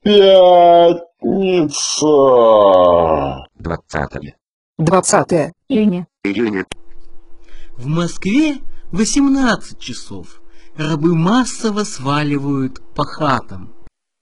Пятница. 20 июня. В Москве 18 часов. Рабы массово сваливают по хатам.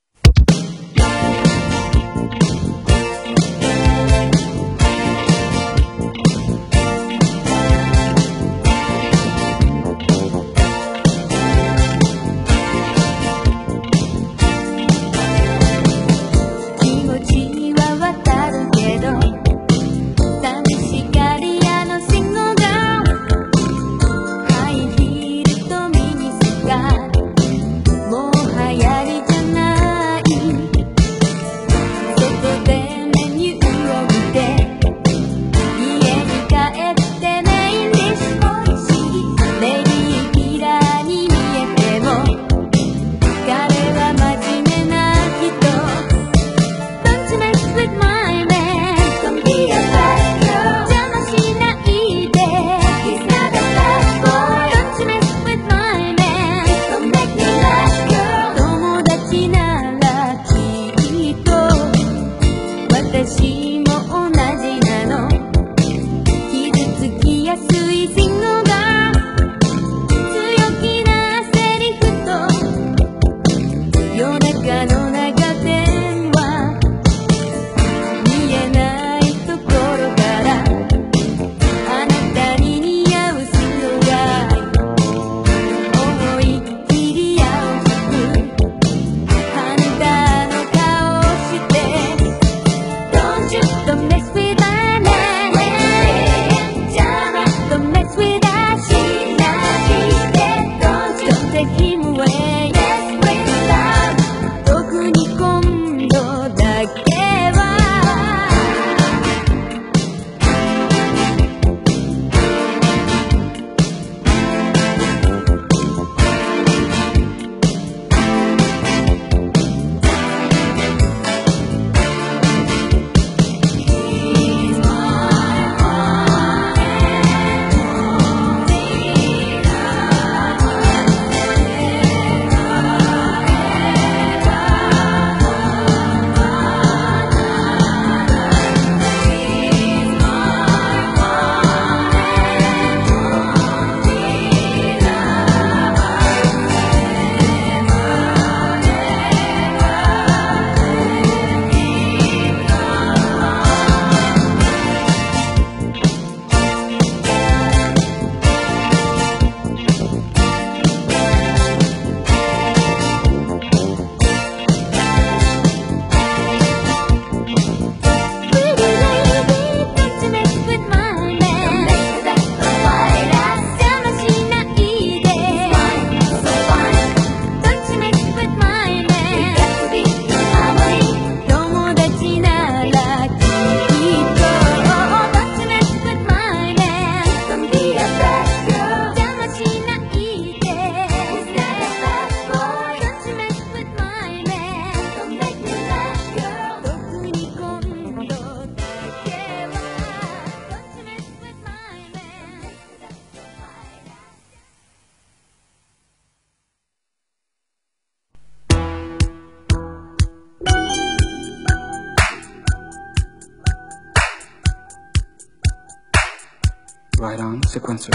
Right on, sequencer.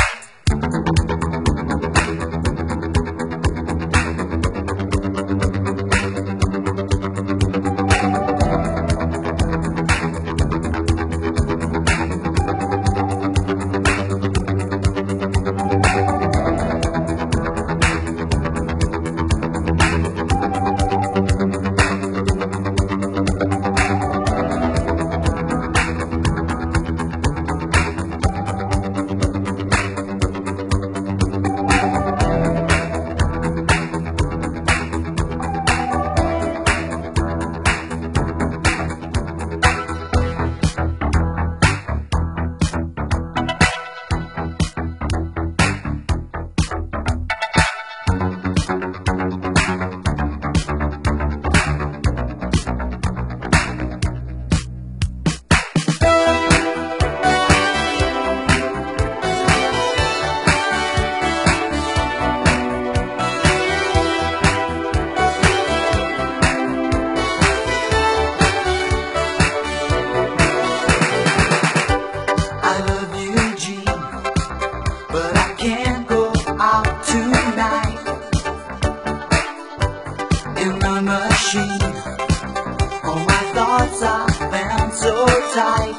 tight.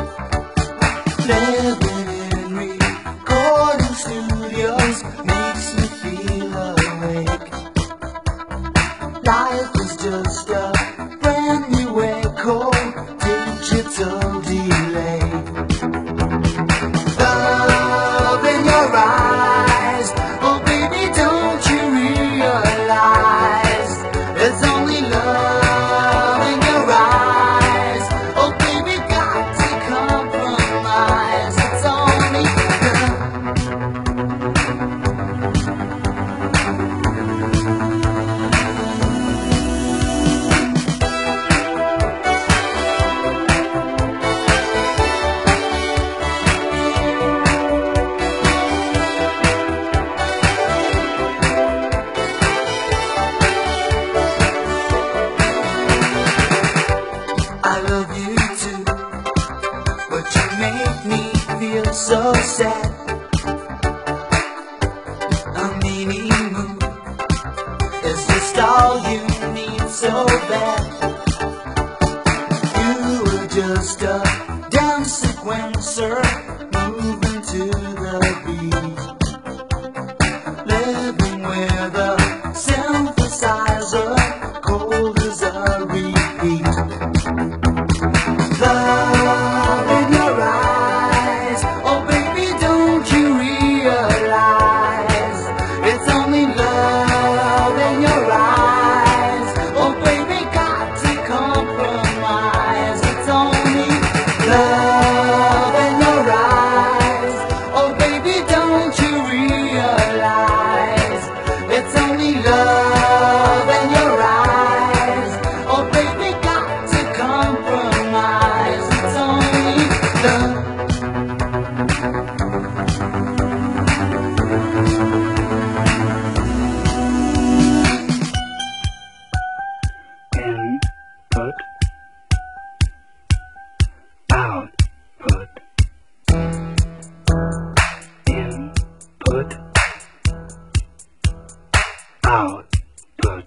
Living in recording studios makes me feel awake. Life is just a brand new echo, digital delay. Love in your eyes, oh baby, don't you realize it's only love in your eyes. Oh baby, got to compromise. It's only love. I love you too, but you make me feel so sad. A mini moon is just all you need so bad. You were just a dance sequencer, moving to the beat, living with a synthesizer, cold as a repeat. Love in your eyes, oh baby, don't you realize it's only love in your eyes. Oh baby, got to compromise. It's only love in your eyes. Oh baby, don't you realize it's only love in your eyes. Oh baby, got to compromise. It's only love. Input, output, input, output.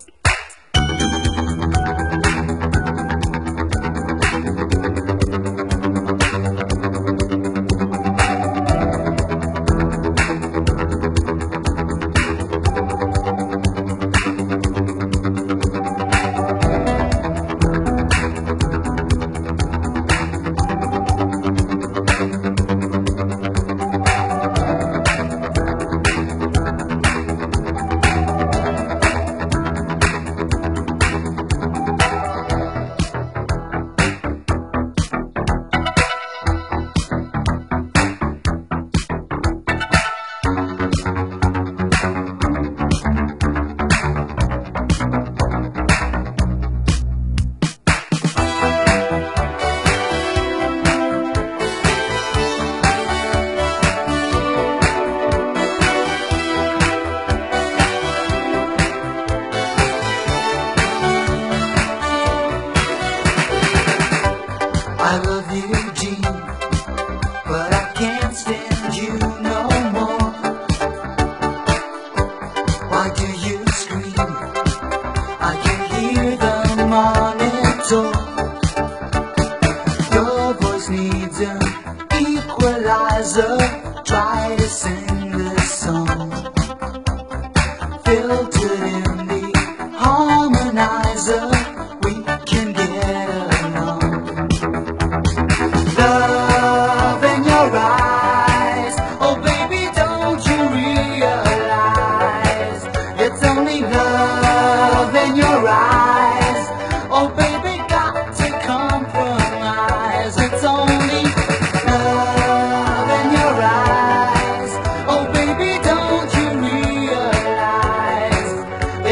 I love you, Jean, but I can't stand you no more. Why do you scream? I can hear the monitor. Your voice needs an equalizer. Try to sing this song, filtered in the harmonizer. We can get along. Love in your eyes, oh baby, don't you realize it's only love in your eyes. Oh baby, got to compromise. It's only love in your eyes. Oh baby, don't you realize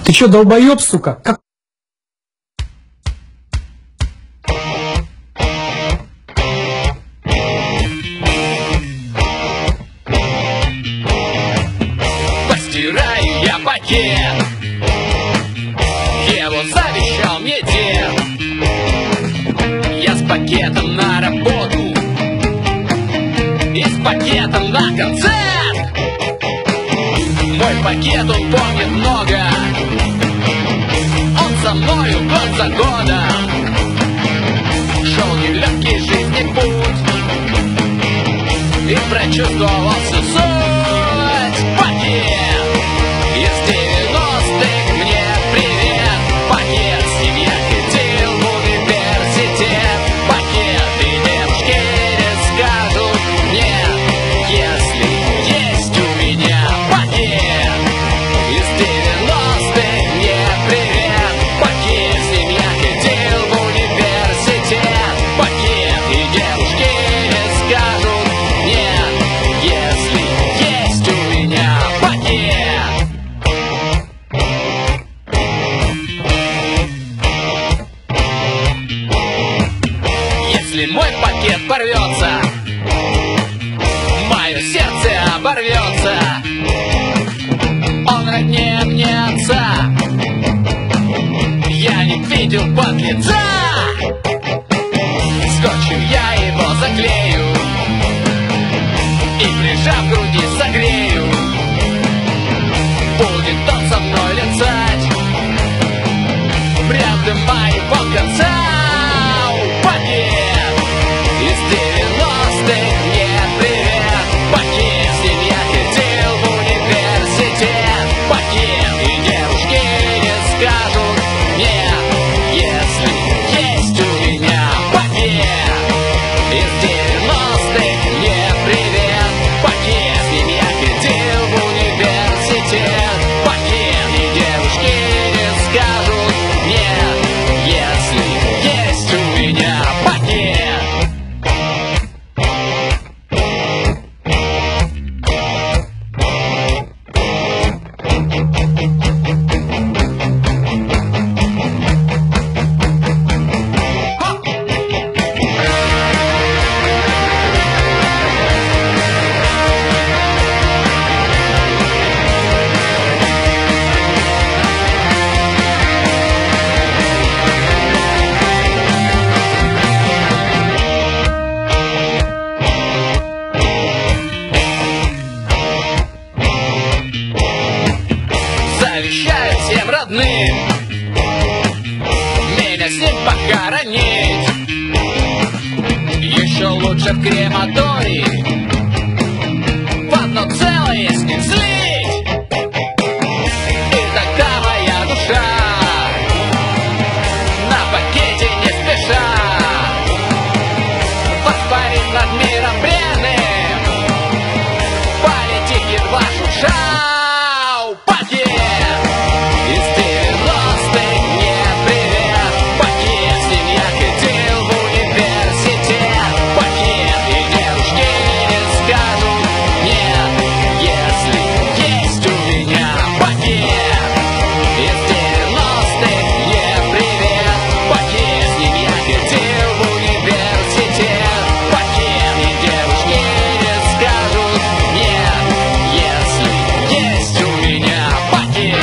Ты чё, долбоёб, сука? Как... Постираю я пакет, его завещал мне дед. Я с пакетом на работу и с пакетом на концерт. Мой пакет, он помнит много, он со мною год за годом. Шел нелегкий жизни путь и прочувствовал всю суть. Пакет из 90-х, мне привет. Пакет, семья ходил в университет. Пакет, и девушки не скажут нет, если есть у меня пакет. Из 90-х, мне привет. Пакет, семья ходил в университет. Пакет, и девушки не скажут нет, если есть у меня пакет. Если мой пакет порвется, мое сердце оборвется. Он роднее мне отца, я не видел подлеца. Скотчем я его заклею и, прижав к груди, согрею. Будет он со мной летать, прям до моего конца. Пакет из 90-х, мне привет. Пакет, с ним я ходил в университет. Пакет, и девушки не скажут нет, если есть у меня пакет. Из 90-х, мне привет. Пакет, с ним я ходил в университет. Пакет, и девушки не скажут нет, если есть у меня пакет. Завещаю всем родным меня с ним похоронить. Еще лучше в крематории в одно целое с ним слить. И тогда моя душа на пакете не спеша воспарит над миром бренным, полетит едва шурша. Пакет из 90-х, мне привет. Пакет, с ним я ходил в университет. Пакет, и девушки не скажут нет, если есть у меня пакет. Из 90-х, мне привет. Пакет, с ним я ходил в университет. Пакет, и девушки не скажут нет, если есть у меня пакет.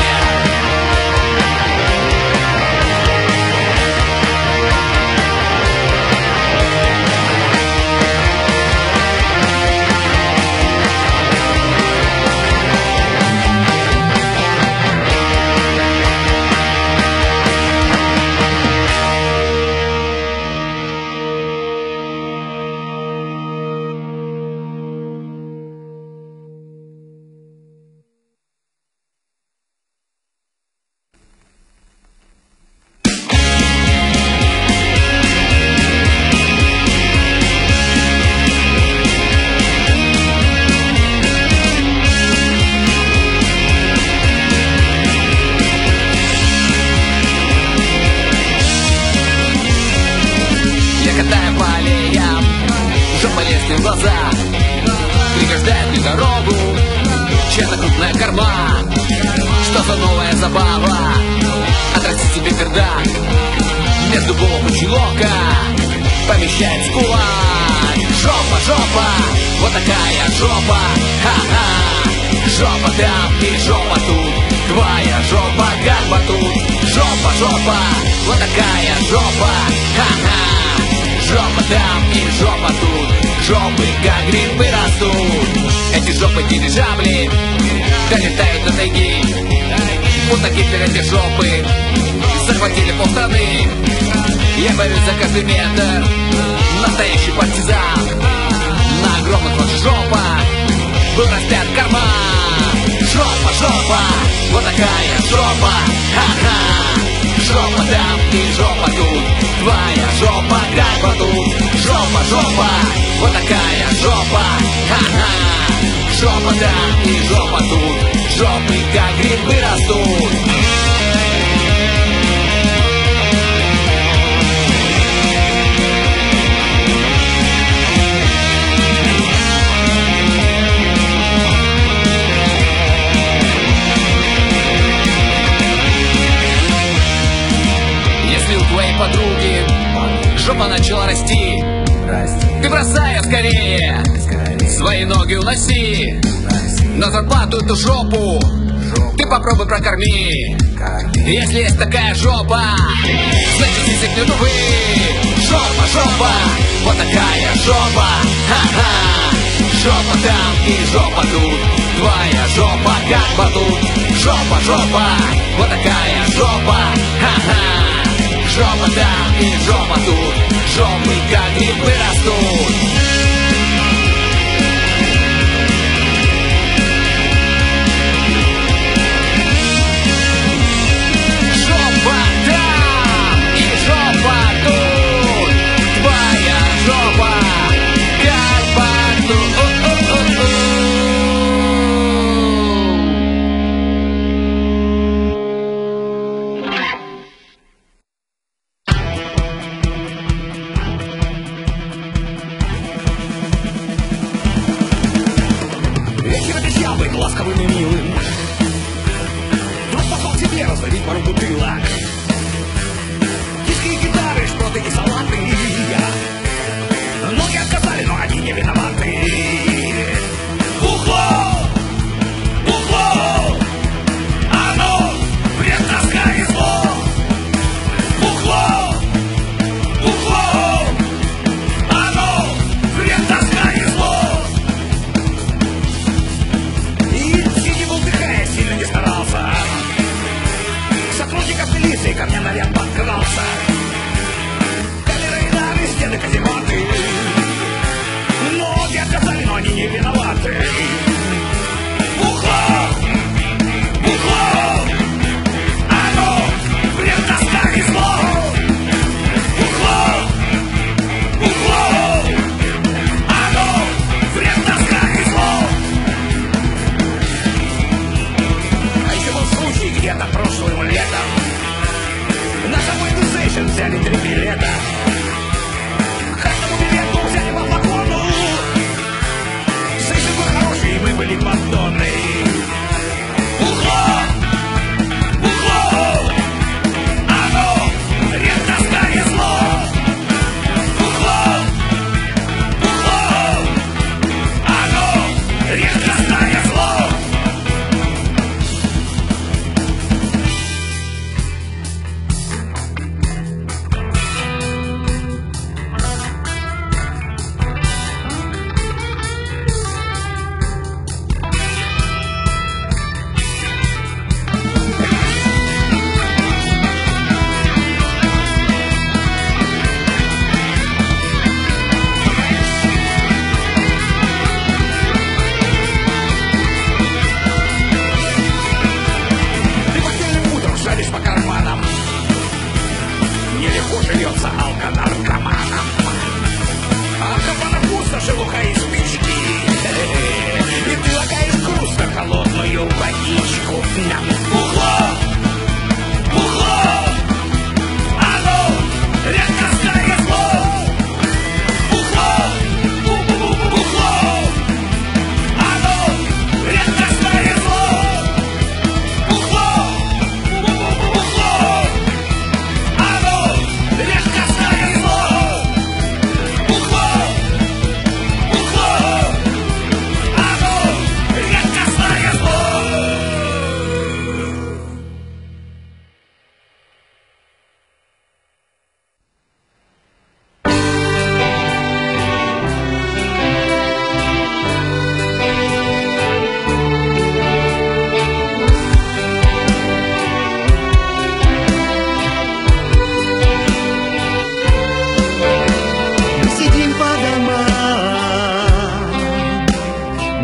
жопа лезть в глаза, преграждает мне дорогу, чья-то крупная корма. Что за новая забава? Отрасти себе пердак между бок и чулока, помещает в кулак. Жопа, жопа, вот такая жопа, ха-ха. Жопа там и жопа тут, твоя жопа как батут. Жопа, жопа, вот такая жопа, ха-ха. Жопа там и жопа тут, жопы как грибы растут. Эти жопы дирижабли долетают до тайги. Вот такие эти жопы захватили полстраны. Я борюсь за каждый метр, настоящий партизан. На огромных вот жопах был распят карман. Жопа, жопа, вот такая жопа, ха-ха. Жопа там и жопа тут, твоя жопа как батут. Жопа, жопа, вот такая жопа, ха-ха. Жопа там и жопа тут, жопы как грибы растут. Твоей подруги жопа начала расти, ты бросай ее скорее, свои ноги уноси. На зарплату эту жопу ты попробуй прокорми. Если есть такая жопа, значит язык не увы. Жопа, жопа, вот такая жопа, ха-ха. Жопа там и жопа тут, твоя жопа как батут. Жопа, жопа, вот такая жопа, ха-ха. Жопа там и жопа тут, жопы как грибы растут. Жопа там и жопа тут, твоя жопа как батут. Вечер обещал быть ласковым и милым. Вдруг пошел к себе раздавить пару бутылок. Диски и гитары, шпроты и салаты. Ноги отказали, но они не виноваты. Бухло! Бухло! Оно вред, тоска и зло. Бухло! Бухло! Оно вред, тоска и зло. Сильно не старался. Сотрудников милиции ко мне наряд подкрался.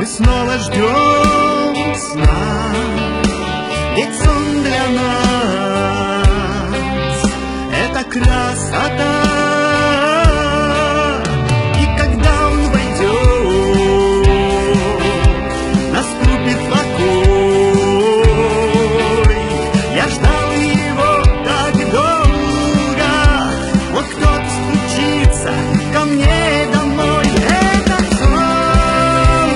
снова ждем сна, ведь сон для нас — это красота. И когда он войдет, наступит покой. Я ждал его так долго, вот кто-то стучится ко мне домой. Это сон.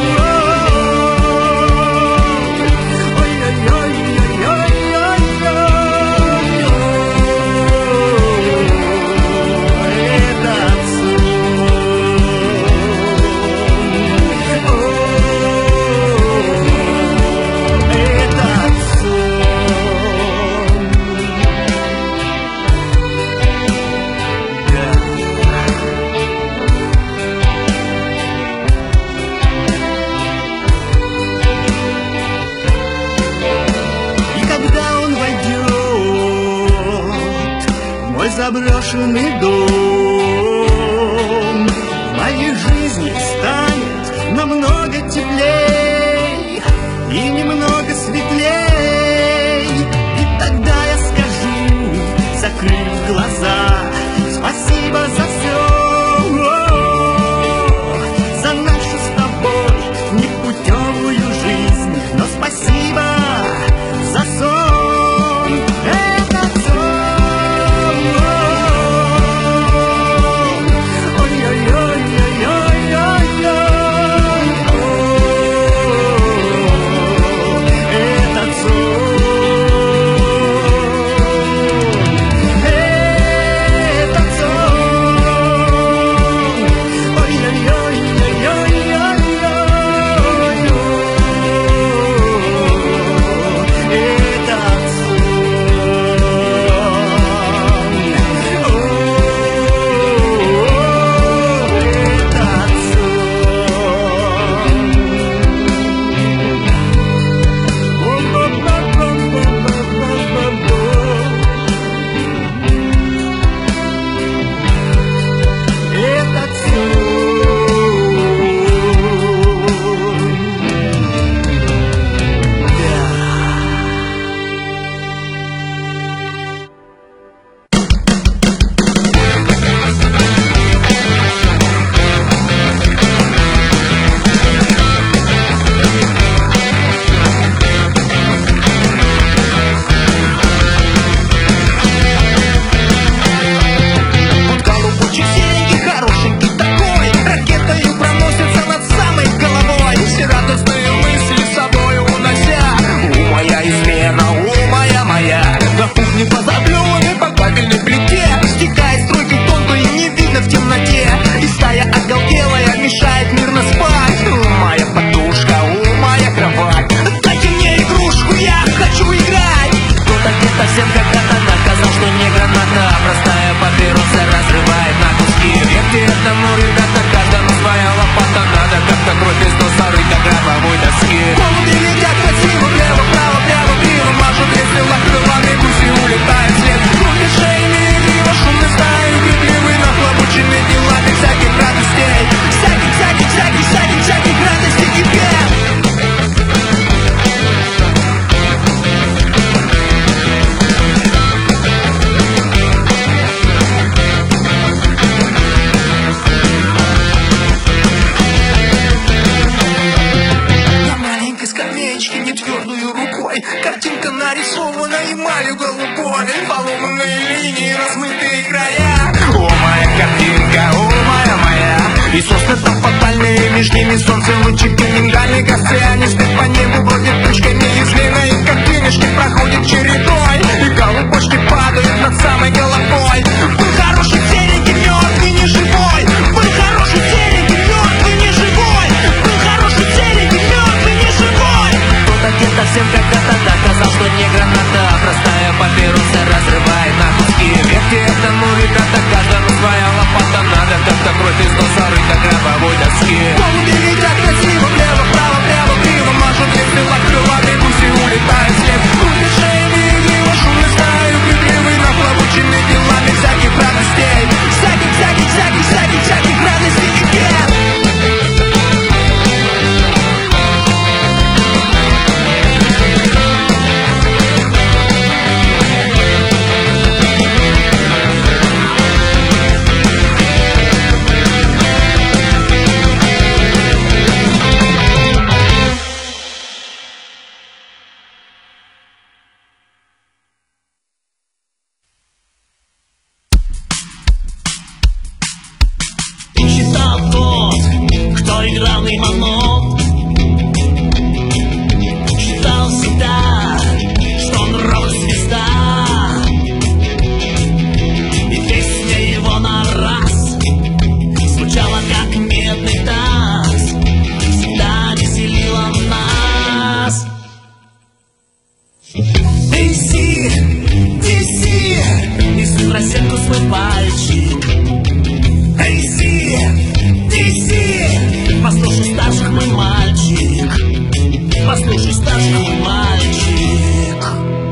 Заброшенный дом в моей жизни станет намного теплей и немного светлей. И тогда я скажу, закрыв глаза, спасибо за все, за нашу с тобой непутевую жизнь. Но спасибо за сон. Этот сон. Кровавой доски. Полубеги так красиво, влево, вправо, влево, криво, может мой мальчик. Послушай старших, мой мальчик.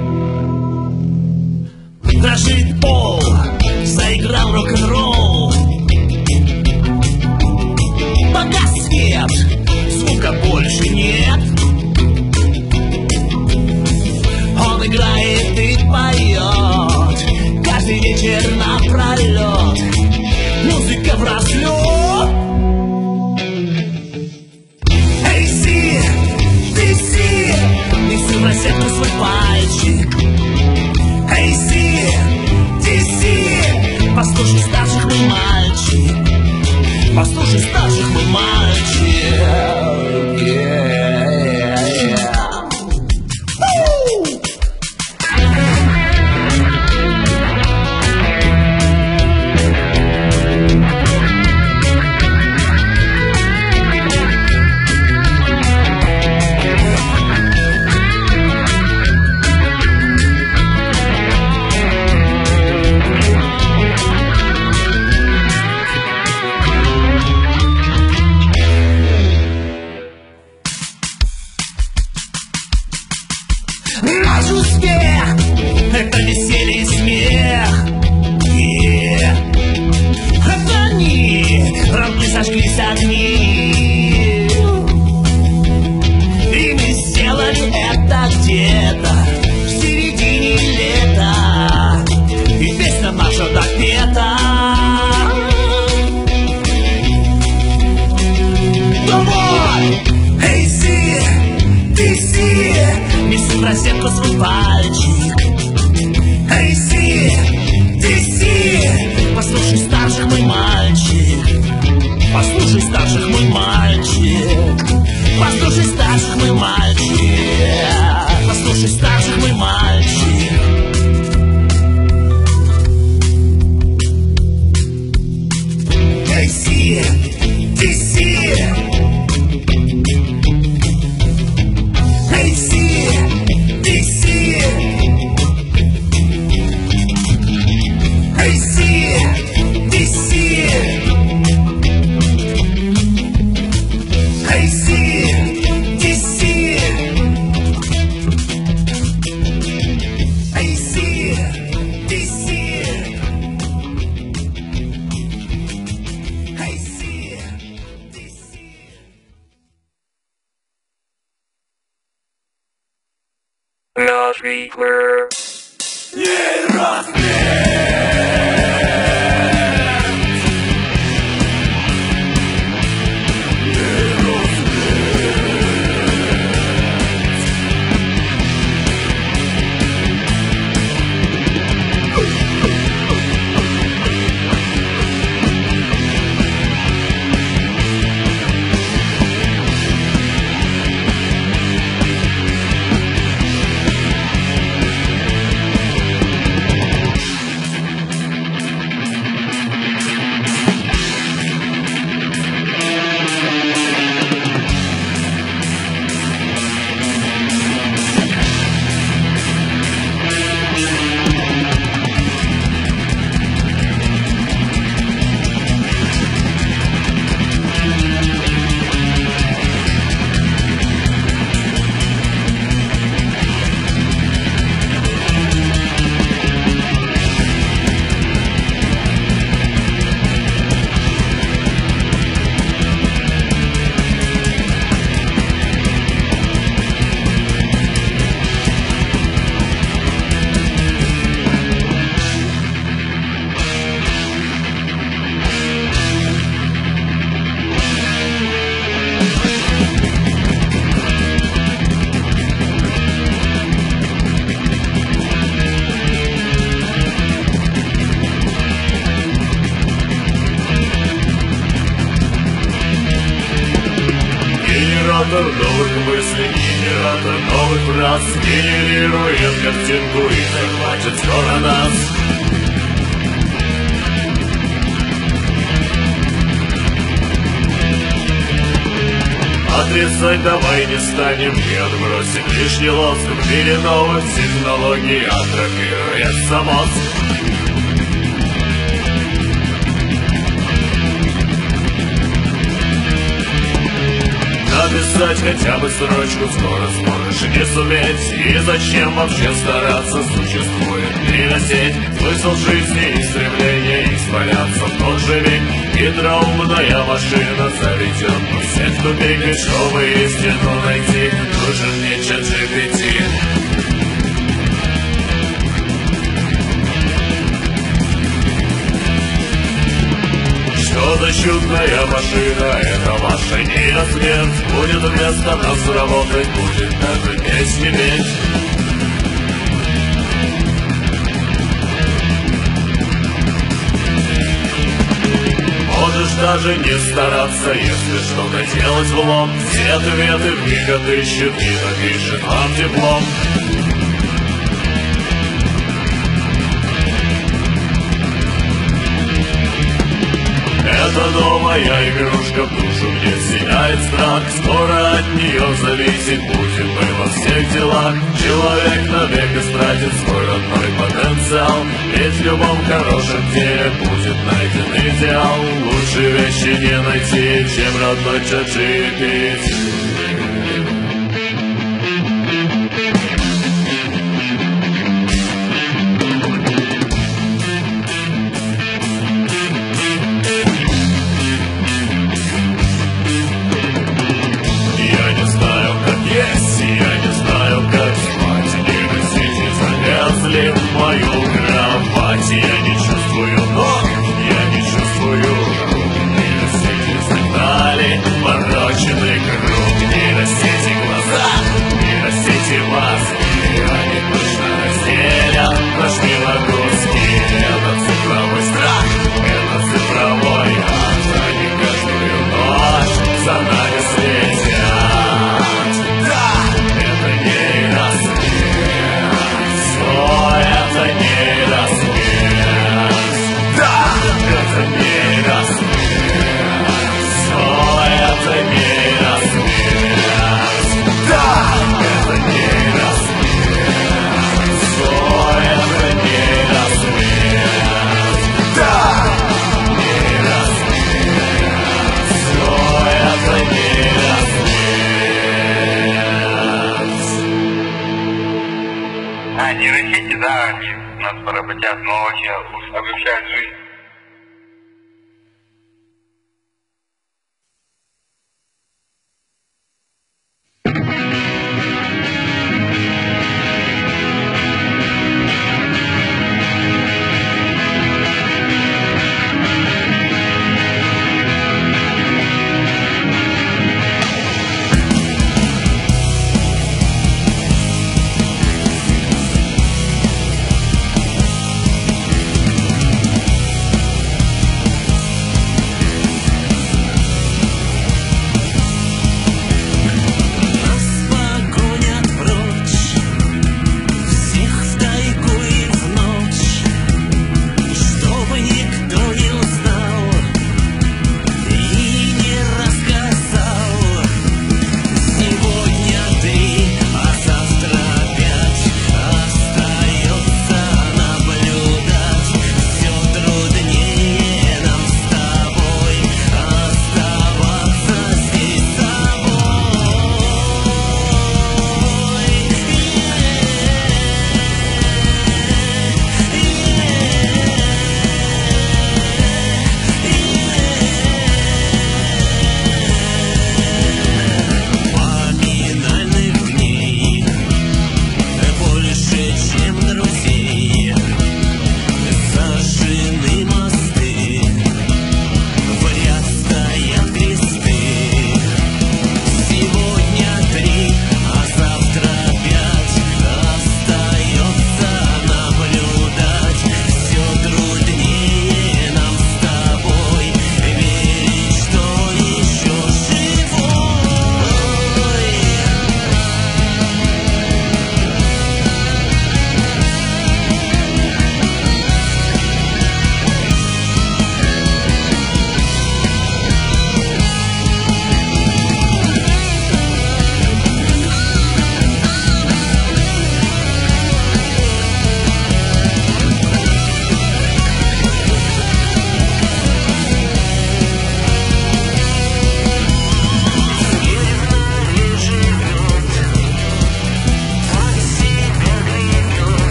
Дрожит пол, заиграл рок-н-ролл. Погас свет, звука больше нет. Он играет и поет каждый вечер напролет. Музыка в расчет. Эй, си, ты си, неси в розетку свой пальчик. Эй, си, ты си, послушай старших, мой мальчик. Послушай старших, мой мальчик. Наш успех — это веселье и смех. Это они, рамки зажглись огни. И мы сделали это где-то в середине лета. И песня наша допета. Давай! Эй, си, ты си, неси в розетку свой пальчик. Эй, си, ты си, послушай старших, мой мальчик. Послушай старших, мой мальчик. Послушай старших, мой мальчик. Послушай старших, мой мальчик. Эй, си, ты си. Эй, си, ты си. Эй, си, ты си. Эй, си, ты си. Эй, си, ты си. Эй, си, ты си. Lost Reaper. Генератор новых мыслей, генератор новых фраз генерирует картинку и захватит все на нас. Отрицать давай не станем и отбросим лишний лоск. В мире новых технологий атрофируется мозг. написать хотя бы строчку скоро сможешь не суметь. И зачем вообще стараться, существует нейросеть. Смысл жизни и стремление испаряться в тот же миг. Хитроумная машина заведет на всех тупик. И чтобы истину найти, нужен мне чат GPT. Что за чудная машина, это ваша нейросмерть. Будет вместо нас работать, будет даже песни петь. Можешь даже не стараться, если что-то делать в лоб. Все ответы вмиг отыщет и напишет вам диплом. Это новая игрушка, в душу мне вселяет страх. Скоро от нее зависеть будем мы во всех делах. Человек навек истратит свой родной потенциал. Ведь в любом хорошем деле будет найден идеал. Лучше вещи не найти, чем родной чат GPT. В мою кровать я не чувствую ног, я не чувствую рук. Нейросети загнали порочный круг. Нейросети глаза, нейросети маски. Они точно разделят наш мир на куски. Это цифровой страх, это цифровой ад. Они каждую ночь за нами следят. Да, это нейросети. Это нейросмерть. Да, это нейросмерть. О, это нейросмерть. Да, это нейросмерть. О, это нейросмерть. Да, нейросмерть. О, это нейросмерть. Нейросети, да, они нас поработят, но вообще облегчают жизнь.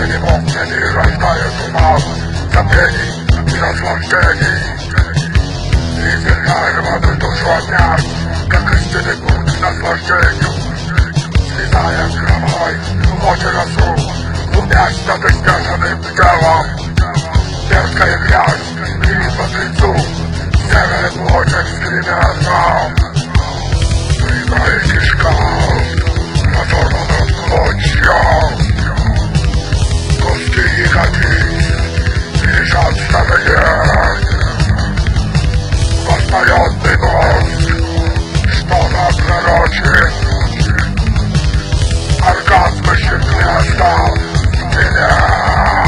не рождает ума, забвений и наслаждений. И теряемую душу огня, как истинный путь наслаждению. Слезая кровавой в воде росу, глубясь над изнеженным телом. Мерзкая грязь гремит по лицу, северный плотик скримятся. Прямая кишка, разорвана клочья. Куски ягодиц лежат в стороне. Воспаленный мозг что-то пророчит. Оргазм ищет место в теле.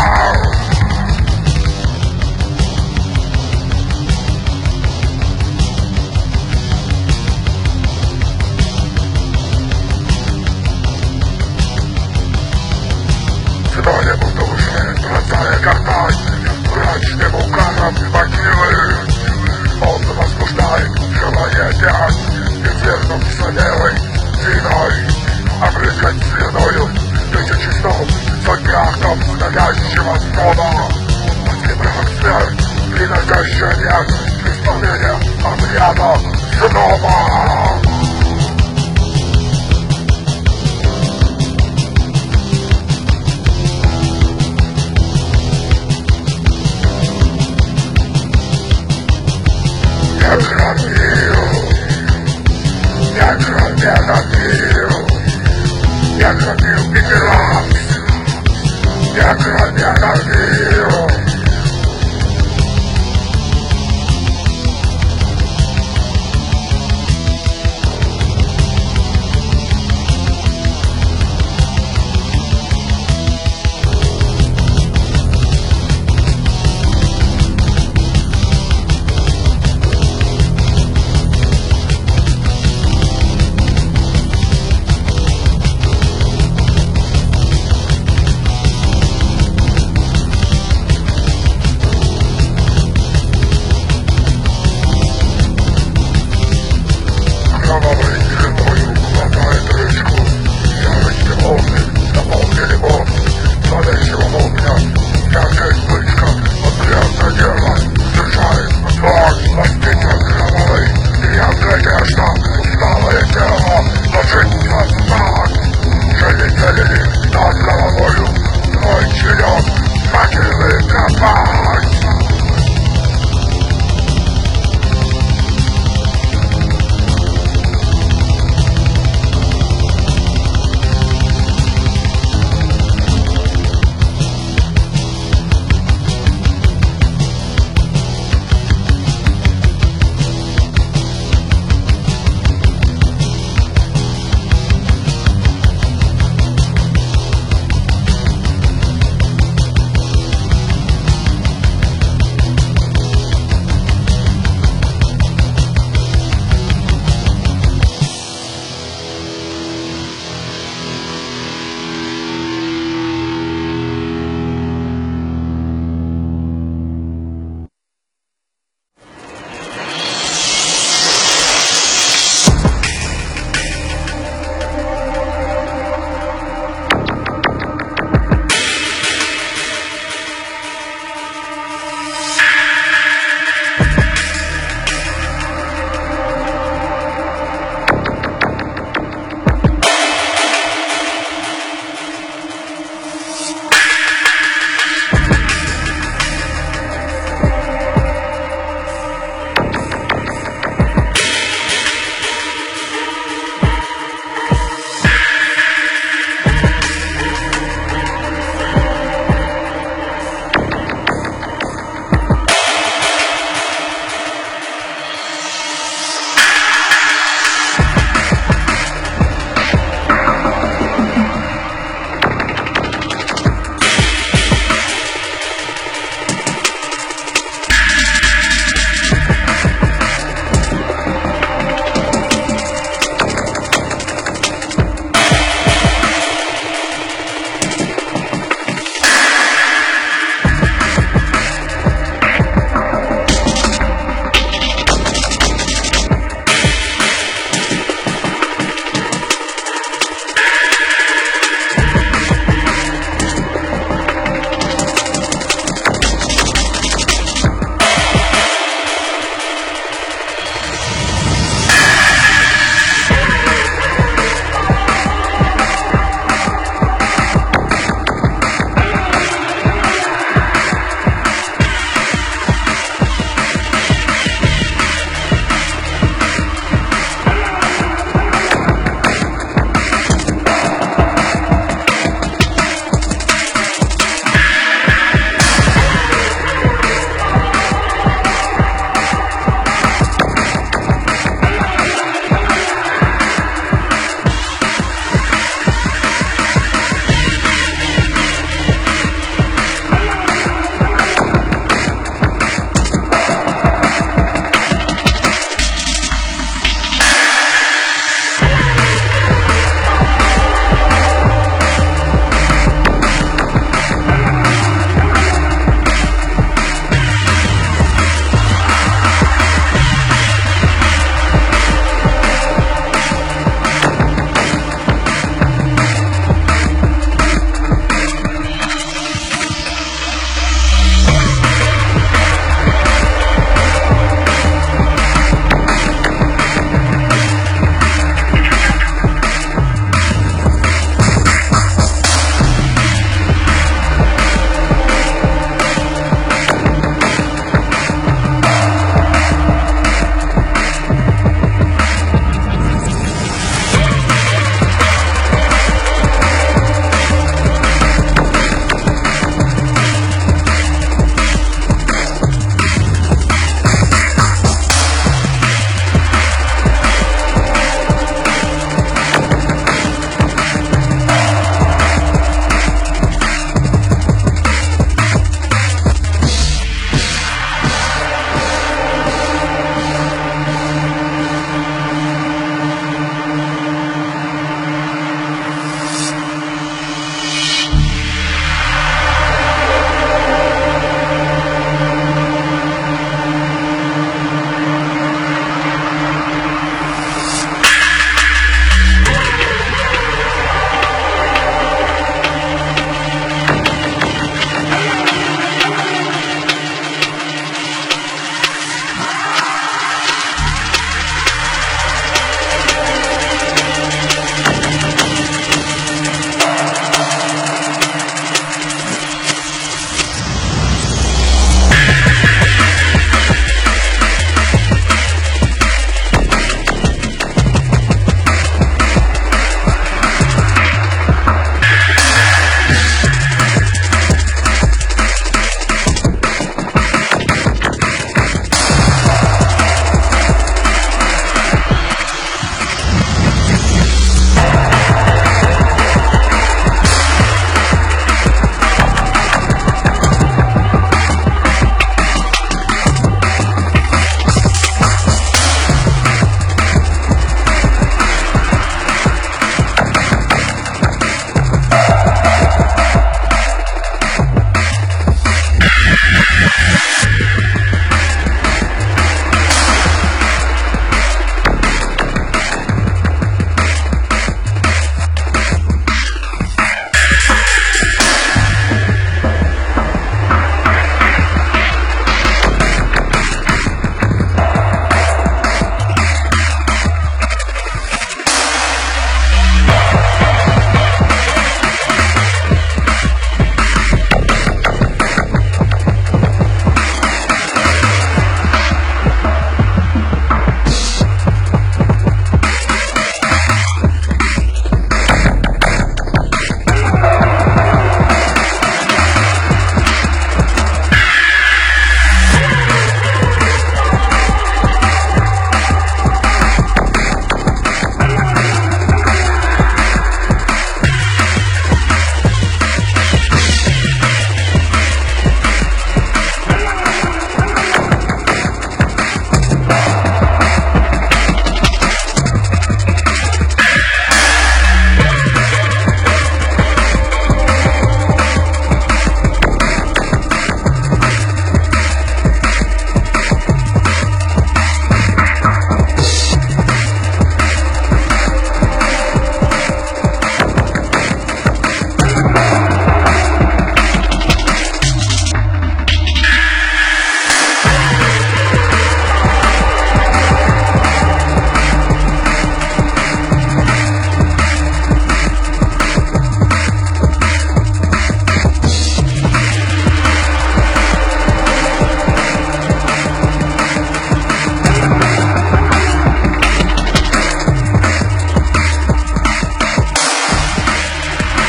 Цветонему души, бросая гортань, мрачным угаром могилы. Он возбуждает желание опять, и вернув солевой виной, обрызгать слюною тысячи снов, сотни актов навязчивого стона. После брак смерть, приносящая нет, исполнение обряда снова.